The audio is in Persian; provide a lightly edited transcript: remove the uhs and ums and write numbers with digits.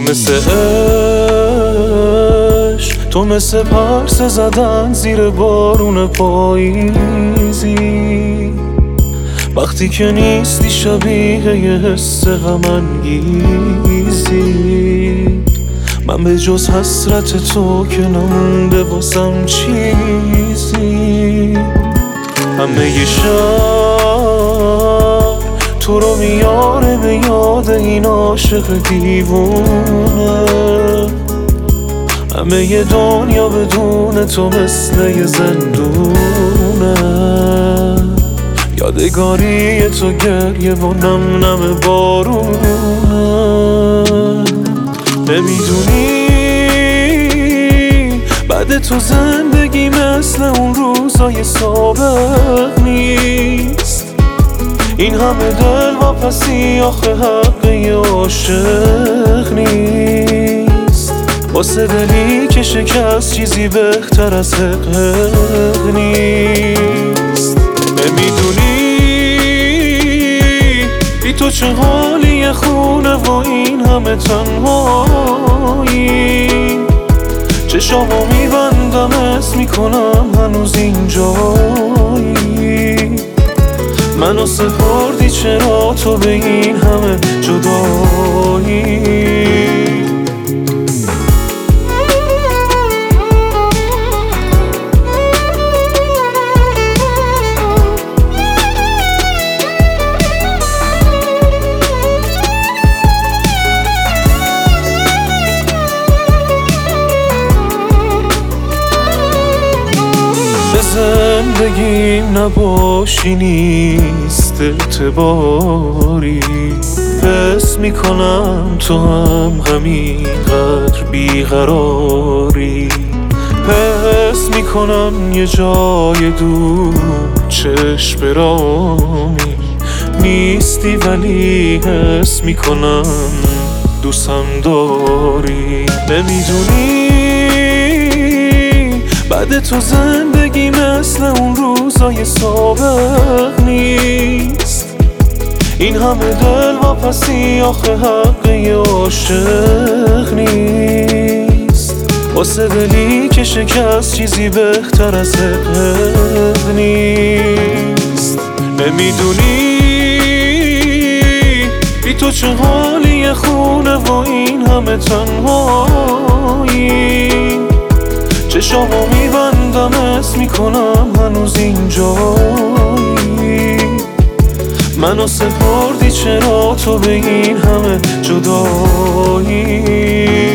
مثل عشق، تو مثل پرسه زدن زیر بارون پاییزی. وقتی که نیستی شبیه یه حس غم انگیزی. من به جز حسرت تو که نمونده واسم چیزی. همه ی شهر تو رو میاره به یاد این عاشق دیوونه. همه ی دنیا بدون تو مثل یه زندونه. یادگاری تو گریه و نم نم بارونه. نمیدونی بعد تو زندگی مثل اون روزای سابق نیست. این همه دل واپسی آخه حق یه عاشق نیست. واسه دلی که شکست چیزی بهتر از حق نیست. نمیدونی بی تو چه حالی خونه و این همه تنهایی. چشامو میبندم اسم میکنم هنوز اینجایی. منو سپردی چرا تو به این همه جدایی. زندگیم نباشی نیست اعتباری. حس میکنم تو هم همینقدر بیقراری. حس میکنم یه جای دور چشم برامی نیستی، ولی حس میکنم دوستم داری. نمیدونی بعد تو زندگی مثل اون روزای سابق نیست. این همه دل واپسی آخه حق یه عاشق نیست. واسه دلی که شکست چیزی بهتر از حق نیست. نمیدونی بی تو چه حالی خونه و این همه تنهایی. چشامو میبندم اسم میکنم هنوز اینجایی. منو سپردی چرا تو به این همه جدایی.